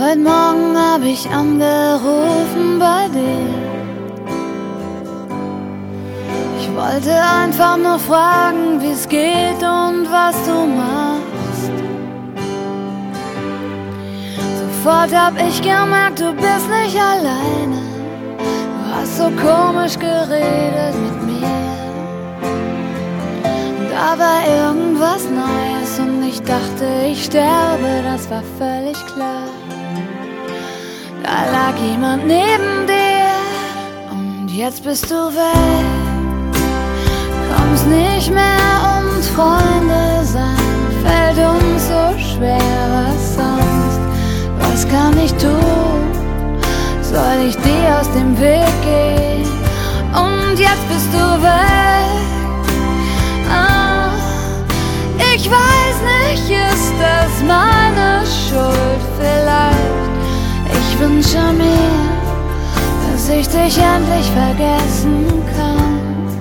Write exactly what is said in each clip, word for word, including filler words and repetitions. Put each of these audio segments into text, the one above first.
Heute Morgen hab ich angerufen bei dir. Ich wollte einfach nur fragen, wie's geht und was du machst. Sofort hab ich gemerkt, du bist nicht alleine. Du hast so komisch geredet mit mir. Da war irgendwas Neues und ich dachte, ich sterbe, das war völlig klar. Da lag jemand neben dir und jetzt bist du weg. Kommst nicht mehr und Freunde sein fällt uns so schwer, was sonst? Was kann ich tun? Soll ich dir aus dem Weg gehen? Und jetzt bist du weg. Ah, ich weiß nicht, ist das meine Schuld vielleicht? Ich wünsche mir, dass ich dich endlich vergessen kann.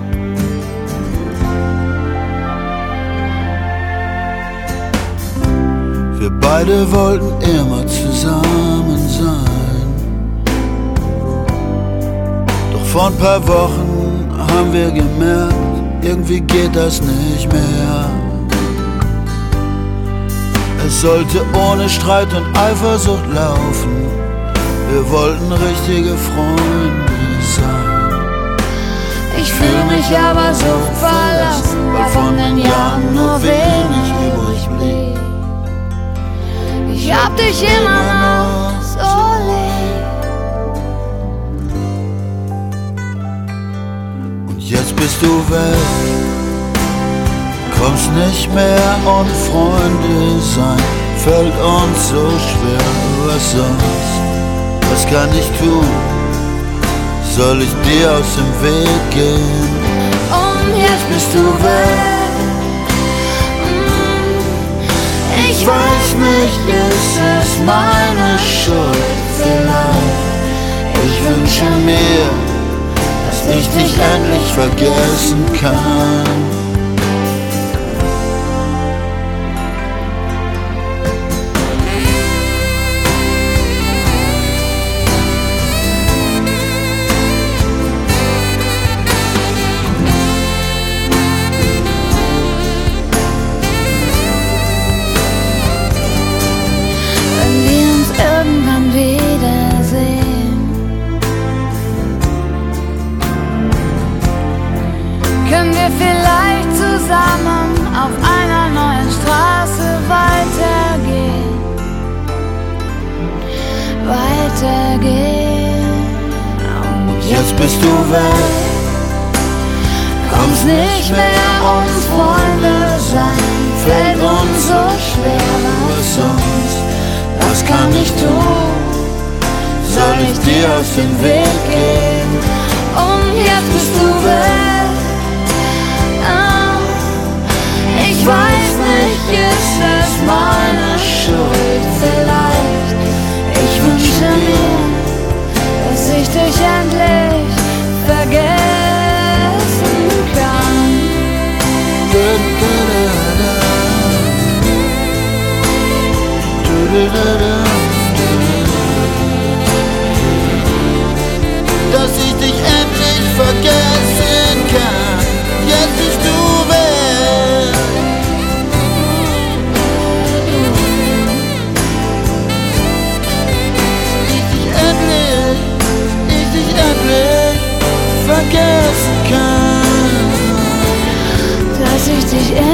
Wir beide wollten immer zusammen sein. Doch vor ein paar Wochen haben wir gemerkt, irgendwie geht das nicht mehr. Es sollte ohne Streit und Eifersucht laufen. Wir wollten richtige Freunde sein. Ich fühle mich aber so verlassen, weil von den Jahren nur wenig übrig blieb. Ich hab dich immer noch so lieb. Und jetzt bist du weg, kommst nicht mehr und Freunde sein fällt uns so schwer. Was sonst? Was kann ich tun? Soll ich dir aus dem Weg gehen? Und jetzt bist du weg. Ich weiß nicht, ist es meine Schuld vielleicht? Ich wünsche mir, dass ich dich endlich vergessen kann. Können wir vielleicht zusammen auf einer neuen Straße weitergehen? Weitergehen. Und jetzt bist du weg, Kommst nicht mehr und Freunde sein fällt uns so schwer. Was sonst? Was kann ich tun? Soll ich dir aus dem Weg gehen? Und jetzt bist du weg. Ich weiß nicht, ist es meine Schuld vielleicht? Ich wünsche mir, dass ich dich endlich vergessen kann. Dass ich dich endlich vergessen kann. Jetzt bist du weg. Vergessen kann, dass ich dich